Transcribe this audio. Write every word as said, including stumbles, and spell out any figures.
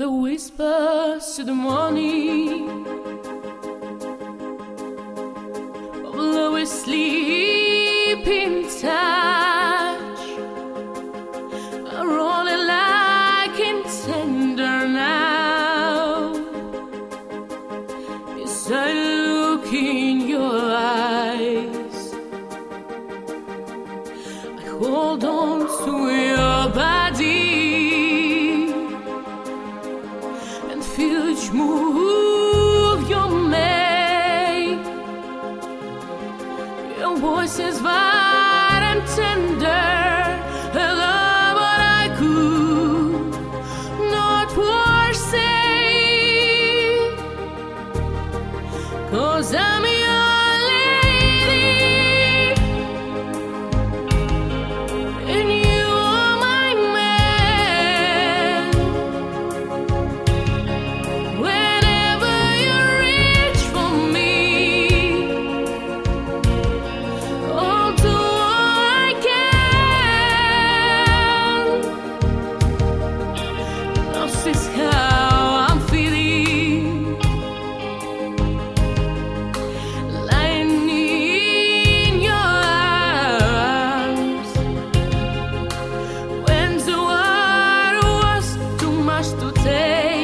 The whispers to the morning of Louis' sleeping touch are only like and tender now. As I look in your eyes, I hold on to your body, feel each move you make. Your voice is wide and tender, and love what I could not forsake. 'Cause I'm your lady, and you are my man. Whenever you reach for me, I'll do all I can. Lost is how I'm feeling, lying in your arms. When the world was too much to take,